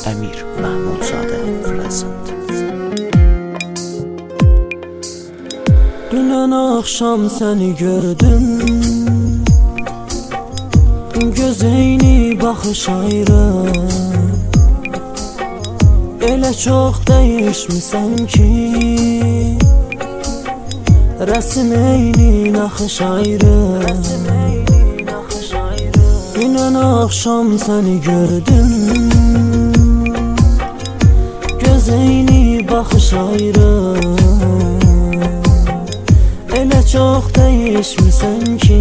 Əmir Məhmudzadə Present. Dünən axşam səni gördüm, göz eyni baxış ayrı. Elə çox dəyişmisən ki, rəsm eyni, naxış ayrı. Dünən axşam səni gördüm, göz eyni, baxış ayrı. Elə çox dəyişmisən ki,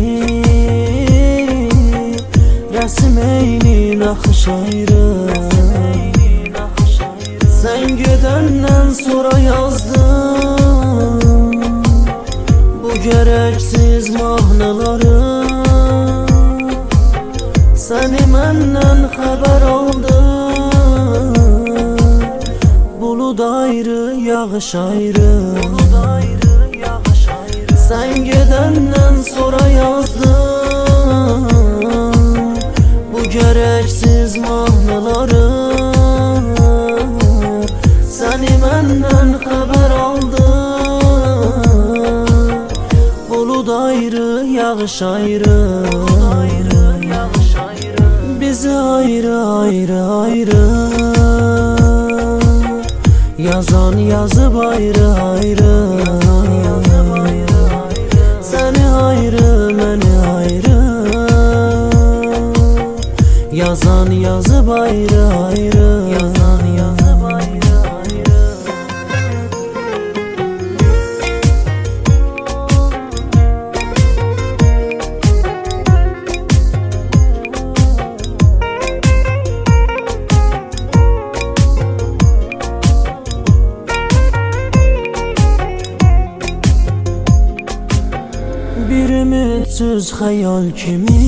rəsm eyni, naxış ayrı. Sən gedəndən sonra yazdım bu gərəksiz mahnıları. Səni məndən xəbər aldı, bulud ayrı, yağış ayrı. Sən gedəndən sonra yazdım bu gərəksiz mahnıları. Səni məndən xəbər aldı, bulud ayrı, yağış ayrı. Bizi ayrı ayrı ayrı yazan yazıb ayrı ayrı. Səni ayrı, məni ayrı yazan yazıb ayrı ayrı. Bir ümitsiz xəyal kimi,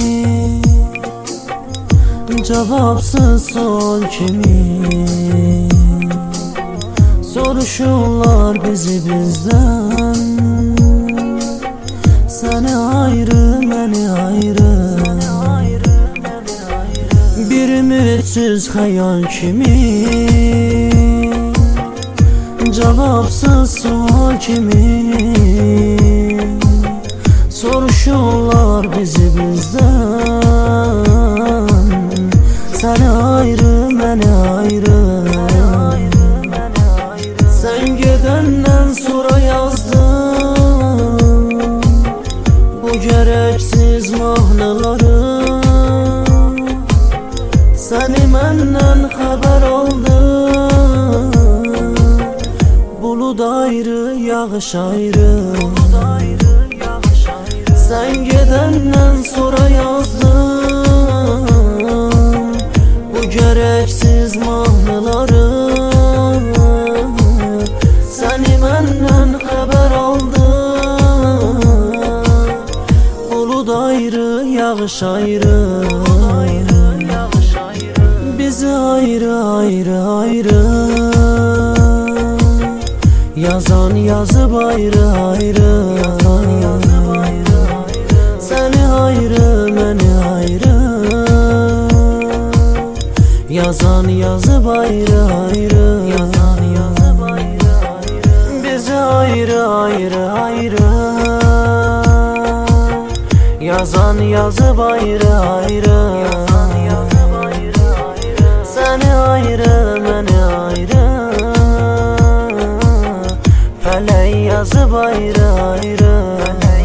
cavabsız sual kimi soruşurlar bizi bizdən. Səni ayrı, məni ayrı. Bir ümitsiz xəyal kimi, cavabsız sual kimi soruşurlar bizi bizdən. Səni ayrı, məni ayrı. Sən gedəndən sonra yazdım bu gərəksiz mahnıları. Səni məndən xəbər aldı, bulud ayrı, yağış ayrı. Sən gedəndən sonra yazdım bu gərəksiz mahnıları. Səni məndən xəbər aldı, bulud ayrı, yağış ayrı. Bizi ayrı ayrı ayrı yazan yazıb ayrı ayrı. Səni ayrı, məni ayrı yazan yazıb ayrı ayrı. Bizi ayrı ayrı ayrı yazan yazıb ayrı ayrı. Səni ayrı, məni ayrı fələk yazıb ayrı ayrı.